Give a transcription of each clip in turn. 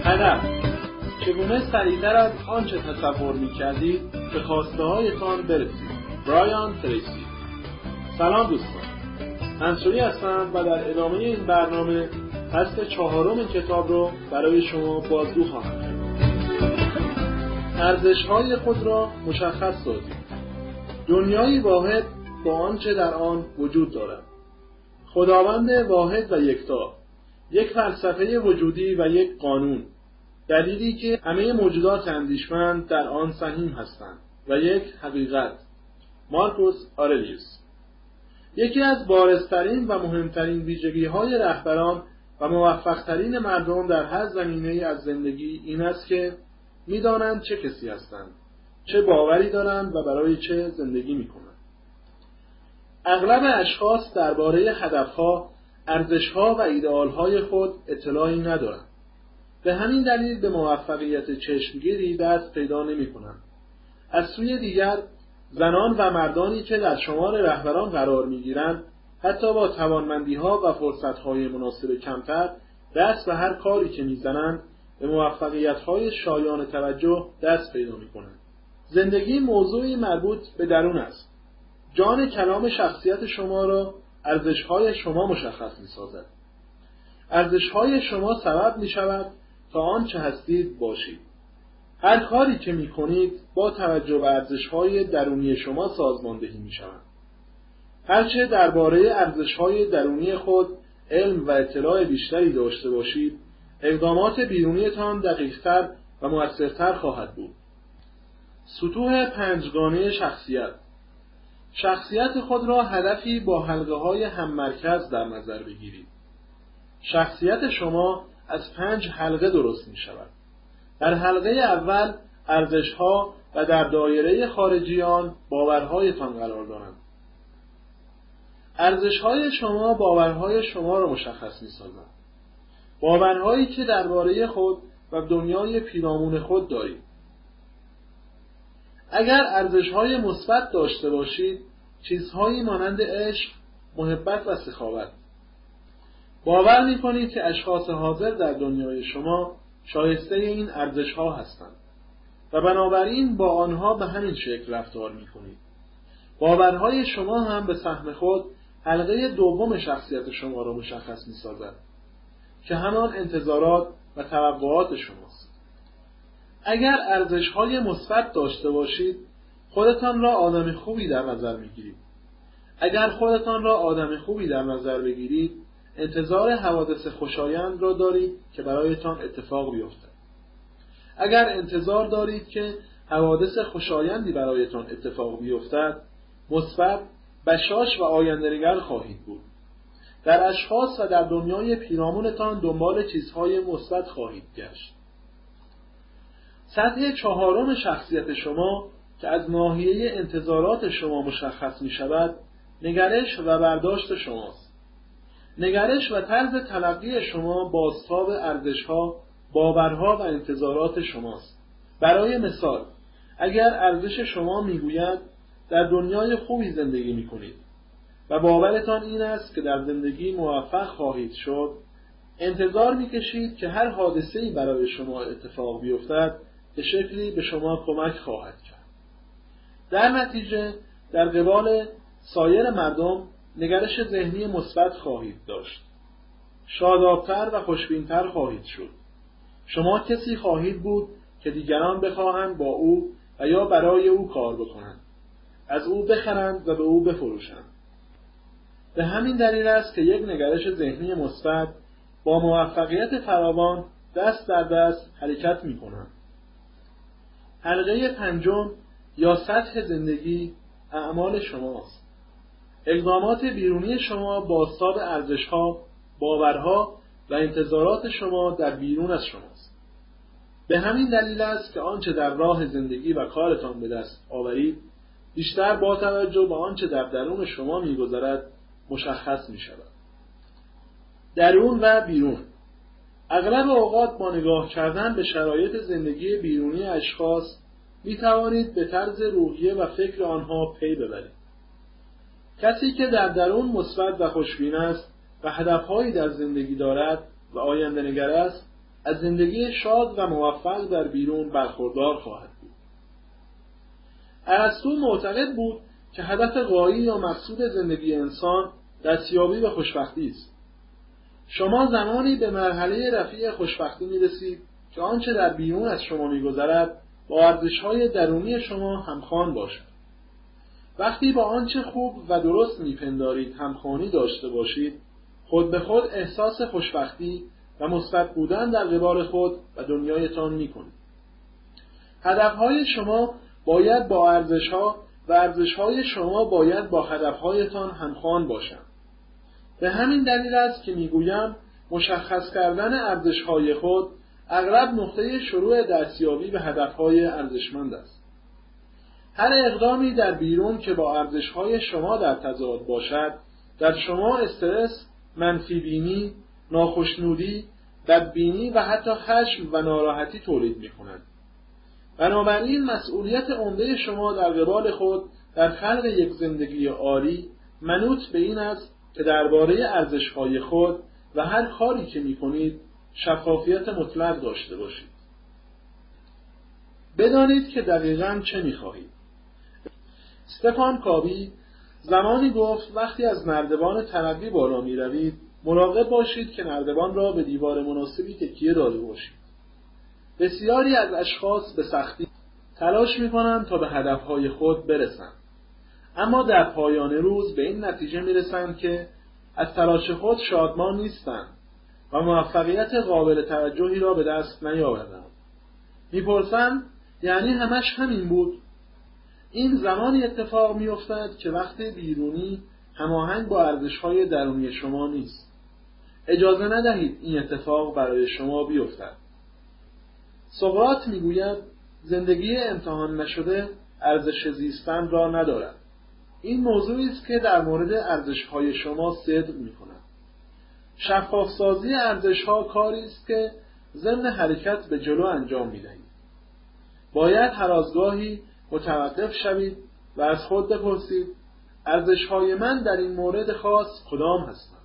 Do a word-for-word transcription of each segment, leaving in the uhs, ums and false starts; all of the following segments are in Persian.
هدف: چگونه سریعتر از آنچه تصور می‌کردید به خواسته‌هایتان برسید. برایان تریسی. سلام دوستان، منصوری هستم و در ادامه این برنامه فصل چهارم کتاب رو برای شما بازگو خواهم کرد. ارزش‌های خود را مشخص سازید. دنیایی واحد با آنچه در آن وجود دارد. خداوند واحد و یکتا، یک فلسفه وجودی و یک قانون، دلیلی که همه موجودات اندیشمند در آن سهیم هستند و یک حقیقت. مارکوس آرلیوس. یکی از بارزترین و مهمترین ویژگی‌های رهبران و موفق‌ترین مردم در هر زمینه‌ای از زندگی این است که می‌دانند چه کسی هستند، چه باوری دارند و برای چه زندگی می‌کنند. اغلب اشخاص درباره هدفها، ارزشها و ایدئالهای خود اطلاعی ندارند. به همین دلیل به موفقیت چشمگیری دست پیدا نمی‌کنند. از سوی دیگر، زنان و مردانی که در شمار رهبران قرار می‌گیرند، حتی با توانمندی‌ها و فرصت‌های مناسب کمتر، دست به هر کاری که می‌زنند، به موفقیت‌های شایان توجه دست پیدا می‌کنند. زندگی موضوعی مربوط به درون است. جان کلام شخصیت شما را ارزش‌های شما مشخص می‌سازد. ارزش‌های شما سبب می‌شود تا آنچه هستید باشید. هر کاری که می‌کنید با توجه به ارزش‌های درونی شما سازماندهی می‌شود. هرچه درباره ارزش‌های درونی خود علم و اطلاع بیشتری داشته باشید، اقدامات بیرونیتان دقیق‌تر و مؤثرتر خواهد بود. سطوح پنجگانه شخصیت. شخصیت خود را هدفی با حلقه‌های هم مرکز در نظر بگیرید. شخصیت شما از پنج حلقه درست می شود. در حلقه اول ارزش‌ها و در دایره خارجی آن باورهایتان قرار دارند. ارزش‌های شما باورهای شما را مشخص می‌سازند. باورهایی که درباره خود و دنیای پیرامون خود دارید. اگر ارزش‌های مثبت داشته باشید، چیزهایی مانند عشق، محبت و سخاوت. باور می‌کنید که اشخاص حاضر در دنیای شما شایسته این ارزش‌ها هستند و بنابراین با آنها به همین شکل رفتار می‌کنید. باورهای شما هم به سهم خود حلقه دوم شخصیت شما را مشخص می‌سازد که همان انتظارات و توقعات شماست. اگر ارزش‌های مثبت داشته باشید، خودتان را آدم خوبی در نظر می‌گیرید. اگر خودتان را آدم خوبی در نظر بگیرید، انتظار حوادث خوشایند را دارید که برایتان اتفاق بیفتد. اگر انتظار دارید که حوادث خوشایندی برایتان اتفاق بیفتد، مثبت، بشاش و آینده‌نگر خواهید بود. در اشخاص و در دنیای پیرامونتان دنبال چیزهای مثبت خواهید گشت. سطح چهارم شخصیت شما که از ناحیه انتظارات شما مشخص می شود، نگرش و برداشت شماست. نگرش و طرز تلقی شما بازتاب ارزش‌ها، باورها و انتظارات شماست. برای مثال، اگر ارزش شما میگوید در دنیای خوبی زندگی میکنید و باورتان این است که در زندگی موفق خواهید شد، انتظار میکشید که هر حادثه‌ای برای شما اتفاق بیفتد به شکلی به شما کمک خواهد کرد. در نتیجه در قبال سایر مردم نگرش ذهنی مثبت خواهید داشت. شادابتر و خوشبینتر خواهید شد. شما کسی خواهید بود که دیگران بخواهند با او و یا برای او کار بکنند، از او بخرند و به او بفروشند. به همین دلیل است که یک نگرش ذهنی مثبت با موفقیت فراوان دست در دست حرکت می کنند. حلقه پنجم یا سطح زندگی اعمال شماست. اقدامات بیرونی شما بازتاب ارزش‌ها، باورها و انتظارات شما در بیرون از شماست. به همین دلیل است که آنچه در راه زندگی و کارتان به دست آورید، بیشتر با توجه به آنچه در درون شما می‌گذرد مشخص می‌شود. درون و بیرون. اغلب اوقات با نگاه کردن به شرایط زندگی بیرونی اشخاص می‌توانید به طرز روحیه و فکر آنها پی ببرید. کسی که در درون مثبت و خوشبین است و هدفهایی در زندگی دارد و آینده نگر است، از زندگی شاد و موفق در بیرون برخوردار خواهد بود. ارسطو معتقد بود که هدف غایی یا مقصود زندگی انسان دستیابی به خوشبختی است. شما زمانی به مرحله رفیع خوشبختی می‌رسید که آنچه در بیرون از شما می‌گذرد با ارزش‌های درونی شما همخوان باشد. وقتی با آنچه خوب و درست می‌پندارید همخوانی داشته باشید، خود به خود احساس خوشبختی و مثبت بودن در قبال خود و دنیایتان می‌کنید. هدف‌های شما باید با ارزش‌ها و ارزش‌های شما باید با هدف‌هایتان همخوان باشند. به همین دلیل است که میگویم مشخص کردن ارزش‌های خود اغلب نقطه شروع دستیابی به هدف‌های ارزشمند است. هر اقدامی در بیرون که با ارزش‌های شما در تضاد باشد، در شما استرس، منفی بینی، ناخشنودی، بدبینی و حتی خشم و ناراحتی تولید می‌کند. بنابراین مسئولیت عمده شما در قبال خود در خلق یک زندگی عالی منوط به این است که درباره ارزش‌های خود و هر کاری که می‌کنید شفافیت مطلق داشته باشید. بدانید که دقیقاً چه می‌خواهید. استفان کاوی زمانی گفت وقتی از نردبان ترقی بالا می‌روید مراقب باشید که نردبان را به دیوار مناسبی تکیه داده باشید. بسیاری از اشخاص به سختی تلاش می‌کنند تا به هدف‌های خود برسند، اما در پایان روز به این نتیجه می‌رسند که از تلاش خود شادمان نیستند و موفقیت قابل توجهی را به دست نیاوردند. می‌پرسند یعنی همش همین بود؟ این زمانی اتفاق می‌افتد که وقت بیرونی هماهنگ با ارزش‌های درونی شما نیست. اجازه ندهید این اتفاق برای شما بیفتد. سقراط میگوید زندگی امتحان نشده ارزش زیستن را ندارد. این موضوعی است که در مورد ارزش‌های شما صدق می‌کند. شفاف‌سازی ارزش‌ها کاری است که ضمن حرکت به جلو انجام می‌دهید. باید هر از گاهی متوقف شوید و از خود بپرسید ارزش‌های من در این مورد خاص کدام هستند؟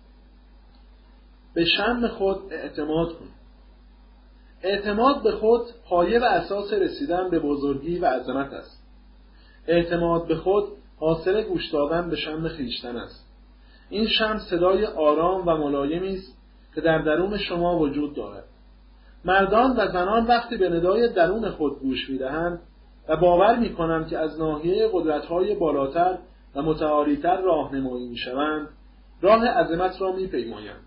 به شأن خود اعتماد کنید. اعتماد به خود پایه و اساس رسیدن به بزرگی و عظمت است. اعتماد به خود حاصل گوش دادن به شأن خویشتن است. این شأن صدای آرام و ملایمی است که در درون شما وجود دارد. مردان و زنان وقتی به ندای درون خود گوش می‌دهند و باور می‌کنند که از ناحیه قدرت‌های بالاتر و متعالی‌تر راهنمایی می‌شوند، راه عظمت را می‌پیمایند.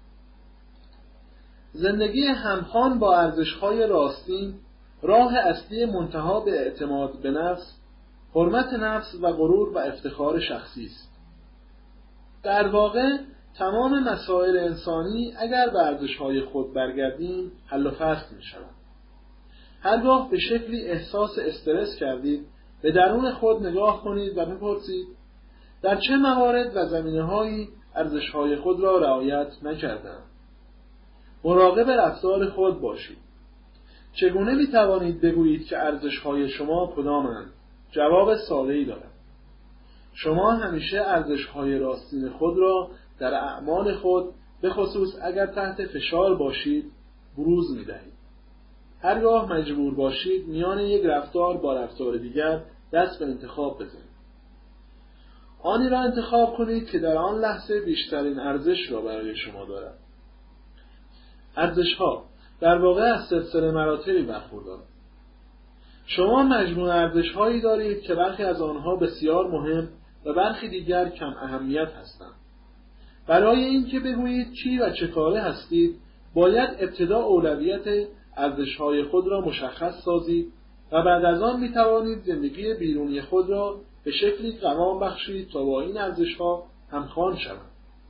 زندگی همخوان با ارزش‌های راستین راه اصلی منتها به اعتماد به نفس، حرمت نفس و غرور و افتخار شخصی است. در واقع تمام مسائل انسانی اگر به ارزش‌های خود برگردیم حل و فصل می‌شوند. هرگاه به شکلی احساس استرس کردید به درون خود نگاه کنید و بپرسید در چه موارد و زمینه‌هایی ارزش‌های خود را رعایت نکردم. مراقب رفتار خود باشید. چگونه می توانید بگویید که ارزش‌های شما کدامند؟ جواب ساده‌ای دارد. شما همیشه ارزش‌های راستین خود را در اعمال خود به خصوص اگر تحت فشار باشید بروز می دهید. هرگاه مجبور باشید میان یک رفتار با رفتار دیگر دست به انتخاب بزنید. آنی را انتخاب کنید که در آن لحظه بیشترین ارزش را برای شما دارد. ارزش‌ها در واقع از سلسله مراتبی برخوردارند. شما مجموعه ارزش‌هایی دارید که برخی از آنها بسیار مهم و برخی دیگر کم اهمیت هستند. برای اینکه بگویید چی و چه کاره هستید، باید ابتدا اولویت ارزش‌های خود را مشخص سازید و بعد از آن می‌توانید زندگی بیرونی خود را به شکلی قوام بخشید تا با این ارزش‌ها همخوان شوند.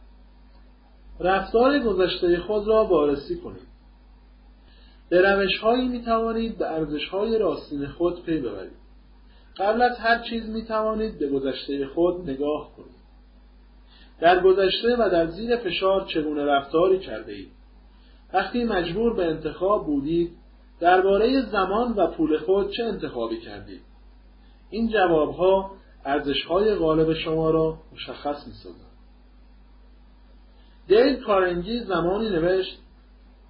رفتار گذشته خود را وارسی کنید. به روش‌هایی می‌توانید به ارزش‌های راستین خود پی ببرید. قبل از هر چیز می‌توانید به گذشته خود نگاه کنید. در گذشته و در زیر فشار چگونه رفتاری کرده‌اید؟ وقتی مجبور به انتخاب بودید، درباره زمان و پول خود چه انتخابی کردید؟ این جواب‌ها ارزش‌های غالب شما را مشخص می‌سازند. دیل کارنگی زمانی نوشت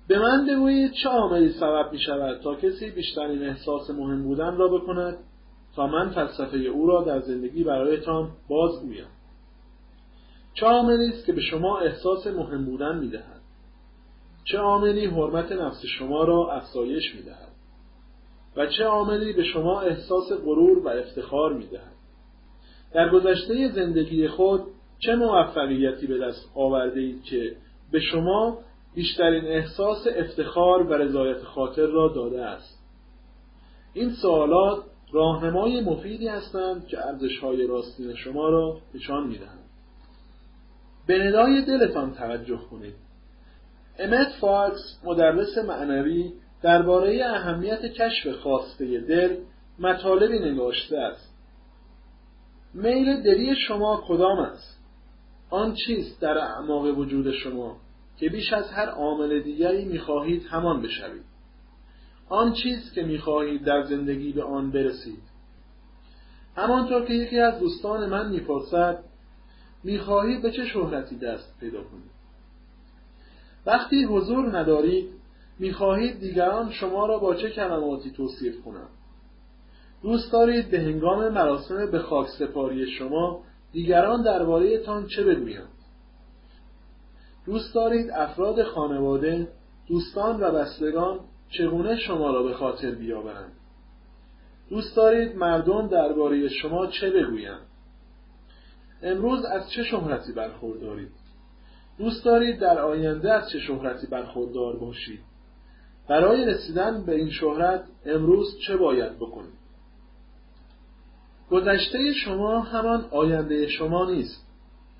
به من بگویید چه عاملی سبب می شود تا کسی بیشترین احساس مهم بودن را بکند تا من فلسفه او را در زندگی برایتان بازگویم. چه عاملی است که به شما احساس مهم بودن می دهد؟ چه عاملی حرمت نفس شما را افزایش می دهد؟ و چه عاملی به شما احساس غرور و افتخار می دهد؟ در گذشته زندگی خود چه موفقیتی به دست آورده اید که به شما بیشترین احساس افتخار و رضایت خاطر را داده است؟ این سوالات راهنمای مفیدی هستند که ارزش‌های راستین شما را نشان می‌دهند. به ندای دلتان توجه کنید. امت فاکس، مدرس معنوی، درباره اهمیت کشف خواسته دل مطالبی نگاشته است. میل دلی شما کدام است؟ آن چیست در اعماق وجود شما که بیش از هر عامل دیگری می‌خواهید همان بشوید؟ آن چیست که می‌خواهید در زندگی به آن برسید؟ همانطور که یکی از دوستان من می‌پرسد، می‌خواهید به چه شهرتی دست پیدا کنید؟ وقتی حضور ندارید، می‌خواهید دیگران شما را با چه کلماتی توصیف کنند؟ دوست دارید به هنگام مراسم به خاک سپاری شما دیگران درباره تان چه بگویند؟ دوست دارید افراد خانواده، دوستان و بستگان چگونه شما را به خاطر بیاورند؟ دوست دارید مردم درباره شما چه بگویند؟ امروز از چه شهرتی برخوردارید؟ دوست دارید در آینده از چه شهرتی برخوردار باشید؟ برای رسیدن به این شهرت امروز چه باید بکنید؟ گذشته شما همان آینده شما نیست.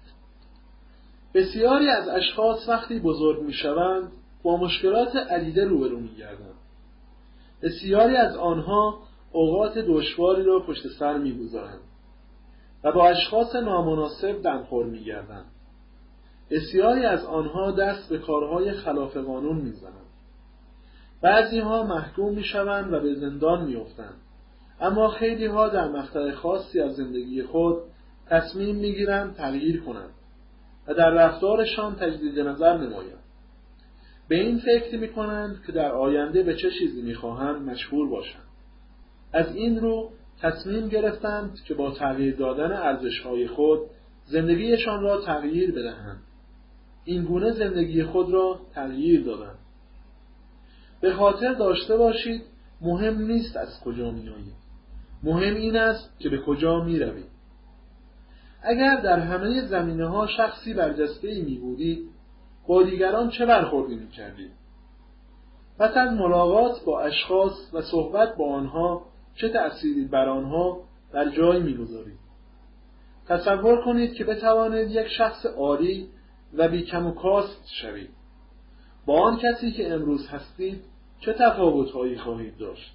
بسیاری از اشخاص وقتی بزرگ میشوند با مشکلات عدیده روبرو میگردند. بسیاری از آنها اوقات دشواری را پشت سر میگذارند و با اشخاص نامناسب دمخور میگردند. بسیاری از آنها دست به کارهای خلاف قانون میزنند. بعضی ها محکوم میشوند و به زندان میافتند. اما خیلی ها در مقطع خاصی از زندگی خود تصمیم میگیرند تغییر کنند و در رفتارشان تجدید نظر نمایند. به این فکر میکنند که در آینده به چه چیزی میخواهند مشغول باشند. از این رو تصمیم گرفتند که با تغییر دادن ارزش‌های خود زندگیشان را تغییر بدهند. این گونه زندگی خود را تغییر دادند. به خاطر داشته باشید مهم نیست از کجا میآیید. مهم این است که به کجا میروید. اگر در همه زمینه‌ها شخصی برجسته‌ای می‌بودید، با دیگران چه برخوردی می‌کردید؟ پس از ملاقات با اشخاص و صحبت با آنها چه تأثیری بر آنها در جای می‌گذارید؟ تصور کنید که بتوانید یک شخص عالی و بی‌کم و کاست شوید. با آن کسی که امروز هستید چه تفاوت‌هایی خواهید داشت؟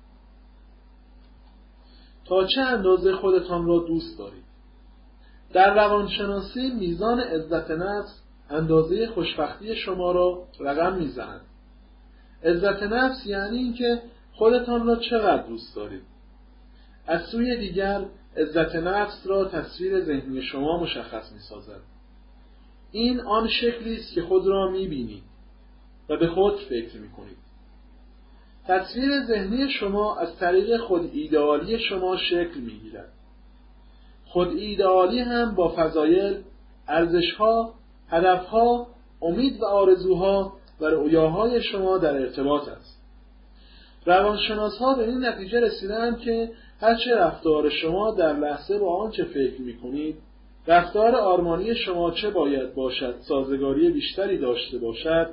تا چه اندازه خودتان را دوست دارید؟ در روانشناسی میزان عزت نفس اندازه خوشبختی شما را رقم میزند. عزت نفس یعنی اینکه خودتان را چقدر دوست دارید. از سوی دیگر عزت نفس را تصویر ذهنی شما مشخص می‌سازد. این آن شکلی است که خود را می‌بینید و به خود فکر می‌کنید. تصویر ذهنی شما از طریق خود ایدئالی شما شکل می‌گیرد. خود ایدئالی هم با فضایل، ارزش‌ها، هدف‌ها، امید و آرزوها و رؤیاهای شما در ارتباط است. روانشناس‌ها به این نتیجه رسیدند که هرچه رفتار شما در لحظه با آنچه فکر می‌کنید، رفتار آرمانی شما چه باید باشد سازگاری بیشتری داشته باشد،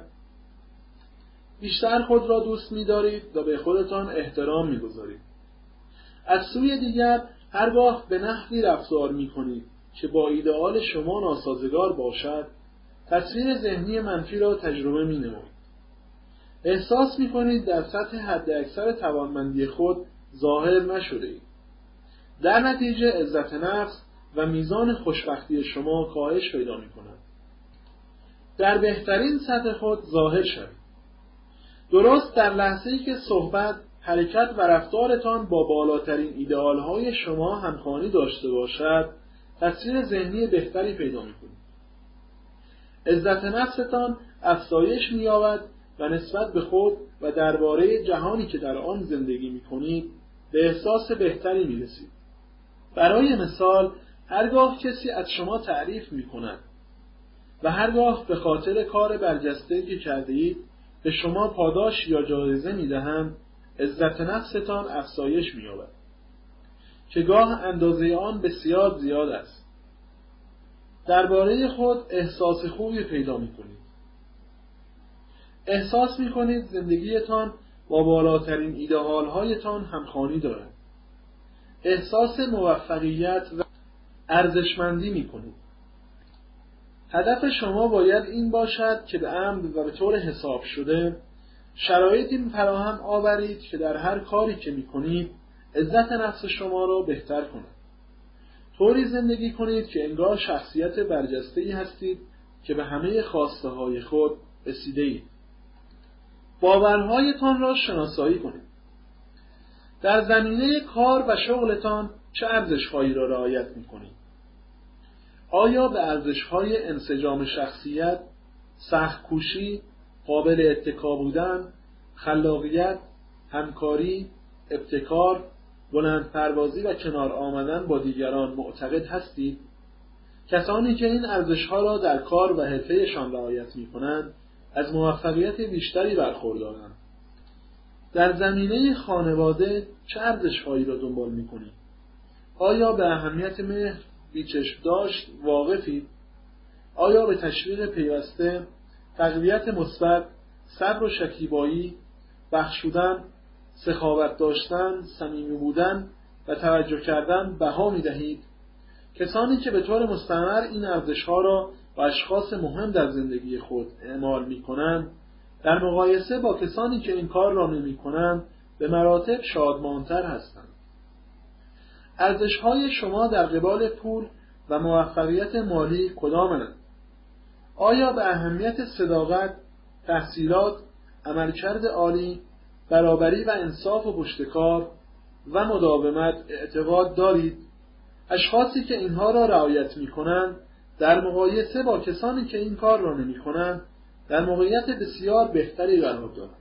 بیشتر خود را دوست می‌دارید و به خودتان احترام می‌گذارید. از سوی دیگر هرگاه به نحوی رفتار می‌کنید که با ایدئال شما ناسازگار باشد، تصویر ذهنی منفی را تجربه می‌نمایید. احساس می‌کنید در سطح حداکثر توانمندی خود ظاهر نشده‌اید. در نتیجه عزت نفس و میزان خوشبختی شما کاهش پیدا می‌کند. در بهترین سطح خود ظاهر شوید. درست در لحظه‌ای که صحبت، حرکت و رفتارتان با بالاترین ایدئال‌های شما همخوانی داشته باشد، تصویر ذهنی بهتری پیدا می‌کنید. عزت نفستان افزایش می‌یابد و نسبت به خود و درباره جهانی که در آن زندگی می‌کنید به احساس بهتری می‌رسید. برای مثال، هرگاه کسی از شما تعریف می‌کند و هرگاه به خاطر کار برجسته‌ای که کرده‌اید به شما پاداش یا جایزه می‌دهند، عزت نفستان افزایش می‌یابد که گاه اندازه آن بسیار زیاد است. درباره خود احساس خوبی پیدا می‌کنید. احساس می‌کنید زندگیتان با بالاترین ایدئال‌هایتان همخوانی دارد. احساس موفقیت و ارزشمندی می‌کنید. هدف شما باید این باشد که به عمد و به طور حساب شده شرایطی فراهم آورید که در هر کاری که می‌کنید عزت نفس شما را بهتر کند. طوری زندگی کنید که انگار شخصیت برجسته‌ای هستید که به همه خواسته‌های خود رسیده‌اید. باورهایتان را شناسایی کنید. در زمینه کار و شغلتان چه ارزش‌هایی را رعایت می‌کنید؟ آیا به ارزش‌های انسجام شخصیت، سخت‌کوشی، قابل اتکا بودن، خلاقیت، همکاری، ابتکار، بلندپروازی و کنار آمدن با دیگران معتقد هستید؟ کسانی که این ارزش‌ها را در کار و حرفه‌شان رعایت می‌کنند، از موفقیت بیشتری برخوردارند. در زمینه خانواده چه ارزش‌هایی را دنبال می‌کنید؟ آیا به اهمیت مهر بی‌چشم داشت واقفید؟ آیا به تشویق پیوسته، تقویت مثبت، صبر و شکیبایی، بخشودن، سخاوت داشتن، صمیمی بودن و توجه کردن بها می‌دهید؟ کسانی که به طور مستمر این ارزش‌ها را با اشخاص مهم در زندگی خود اعمال می‌کنند، در مقایسه با کسانی که این کار را نمی‌کنند، به مراتب شادمانتر هستند. ارزش‌های شما در قبال پول و موفقیت مالی کدامند؟ آیا به اهمیت صداقت، تحصیلات، عملکرد عالی، برابری و انصاف و پشتکار و مداومت اعتقاد دارید؟ اشخاصی که اینها را رعایت می‌کنند در مقایسه با کسانی که این کار را نمی‌کنند در موقعیت بسیار بهتری قرار دارند.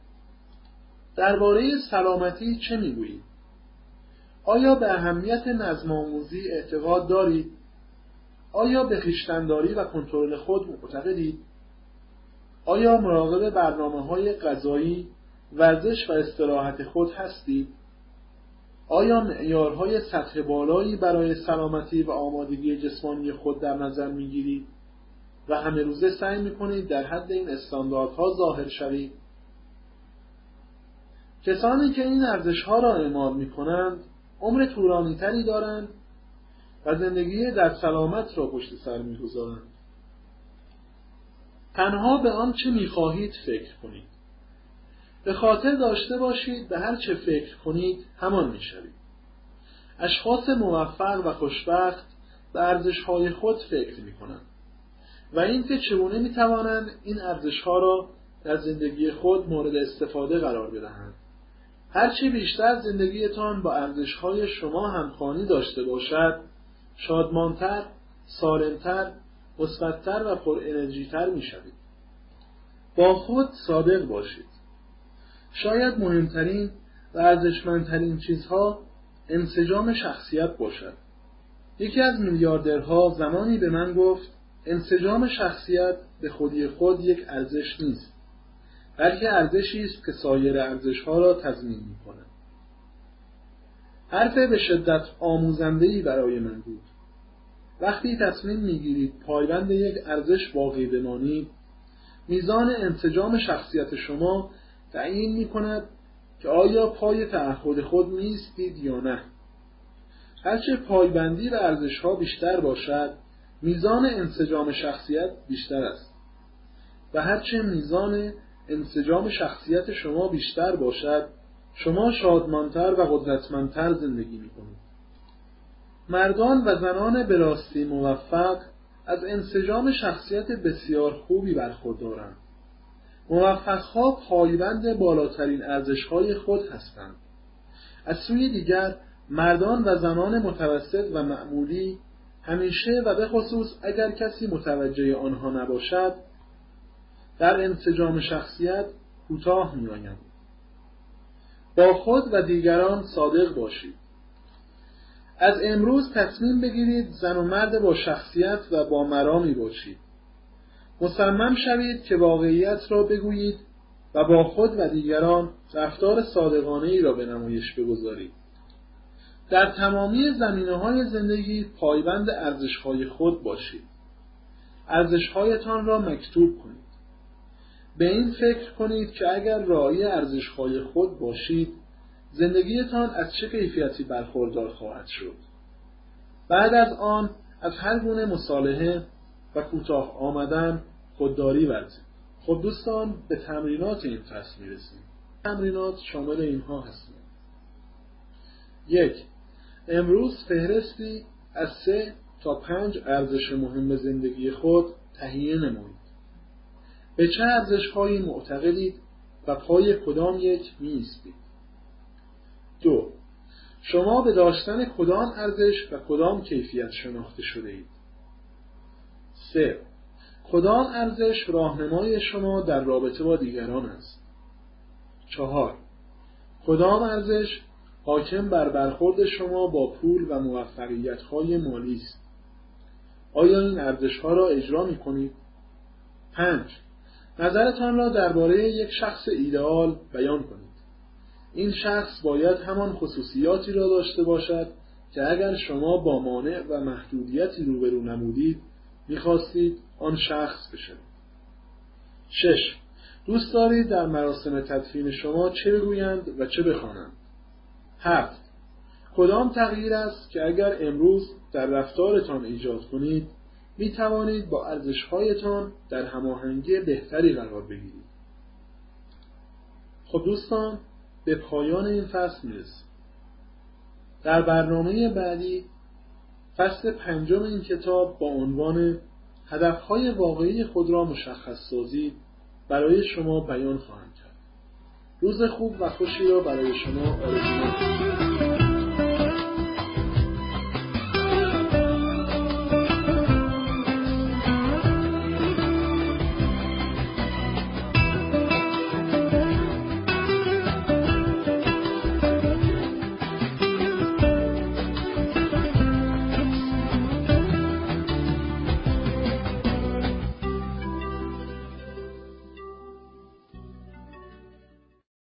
درباره سلامتی چه می‌گویید؟ آیا به اهمیت نظم آموزی اعتقاد دارید؟ آیا به خویشتن‌داری و کنترل خود معتقدید؟ آیا مراقب برنامه‌های غذایی، ورزش و استراحت خود هستید؟ آیا معیارهای سطح بالایی برای سلامتی و آمادگی جسمانی خود در نظر می‌گیرید و همه روزه سعی می‌کنید در حد این استانداردها ظاهر شوید؟ کسانی که این ارزش‌ها را اعمال می‌کنند عمر طولانی‌تری دارند و زندگی در سلامت را پشت سر می‌گذارند. تنها به آنچه می‌خواهید فکر کنید. به خاطر داشته باشید به هر چه فکر کنید همان می‌شوید. اشخاص موفق و خوشبخت به ارزش‌های خود فکر می‌کنند و اینکه چگونه می‌توانند این ارزش‌ها را در زندگی خود مورد استفاده قرار بدهند. هرچه بیشتر زندگیتان با ارزش‌های شما همخوانی داشته باشد، شادمانتر، سالمتر، مثبت‌تر و پر انرژی‌تر می‌شوید. با خود صادق باشید. شاید مهمترین و ارزشمندترین چیزها انسجام شخصیت باشد. یکی از میلیاردرها زمانی به من گفت انسجام شخصیت به خودی خود یک ارزش نیست، بلکه ارزشی است که سایر ارزش‌ها را تضمین می‌کند. حرف به شدت آموزنده‌ای برای من بود. وقتی تصمیم می‌گیرید پایبند یک ارزش باقی بمانید، میزان انسجام شخصیت شما تعیین می‌کند که آیا پای تعهد خود می‌ایستید یا نه. هرچه پایبندی به ارزش‌ها بیشتر باشد، میزان انسجام شخصیت بیشتر است. و هرچه میزان انسجام شخصیت شما بیشتر باشد، شما شادمانتر و قدرتمندتر زندگی می‌کنید. مردان و زنان به راستی موفق از انسجام شخصیت بسیار خوبی برخوردارند. موفق‌ها پایبند بالاترین ارزش‌های خود هستند. از سوی دیگر مردان و زنان متوسط و معمولی همیشه و به خصوص اگر کسی متوجه آنها نباشد در انسجام شخصیت کوتاه می‌آیند. با خود و دیگران صادق باشید. از امروز تصمیم بگیرید زن و مرد با شخصیت و با مرامی باشید. مصمم شوید که واقعیت را بگویید و با خود و دیگران رفتار صادقانه ای را به نمایش بگذارید. در تمامی زمینه‌های زندگی پایبند ارزش‌های خود باشید. ارزش‌هایتان را مکتوب کنید. به این فکر کنید که اگر راعی ارزش‌های خود باشید، زندگیتان از چه کیفیتی برخوردار خواهد شد. بعد از آن از هر گونه مصالحه و کوتاه آمدن خودداری ورزید. خب دوستان، به تمرینات این فصل میرسیم. تمرینات شامل اینها هستند: یک، امروز فهرستی از سه تا پنج ارزش مهم زندگی خود تهیه نمایید. به چه ارزش‌هایی معتقدید و پای کدام یک می‌ایستید؟ دو، شما به داشتن کدام ارزش و کدام کیفیت شناخته شده اید؟ سه، کدام ارزش راهنمای شما در رابطه با دیگران است؟ چهار، کدام ارزش حاکم بر برخورد شما با پول و موفقیت‌های مالی است؟ آیا این ارزش‌ها را اجرا می‌کنید؟ پنج، نظرتان را درباره یک شخص ایدئال بیان کنید. این شخص باید همان خصوصیاتی را داشته باشد که اگر شما با مانع و محدودیتی روبرو نمودید می‌خواستید آن شخص بشوید. شش، دوست دارید در مراسم تدفین شما چه بگویند و چه بخوانند؟ هفت، کدام تغییر است که اگر امروز در رفتارتان ایجاد کنید می توانید با ارزش‌هایتان در هماهنگی بهتری قرار بگیرید؟ خب دوستان، به پایان این فصل میرسیم. در برنامه بعدی فصل پنجم این کتاب با عنوان هدف‌های واقعی خود را مشخص سازید برای شما بیان خواهم کرد. روز خوب و خوشی را برای شما آرزو می‌کنم.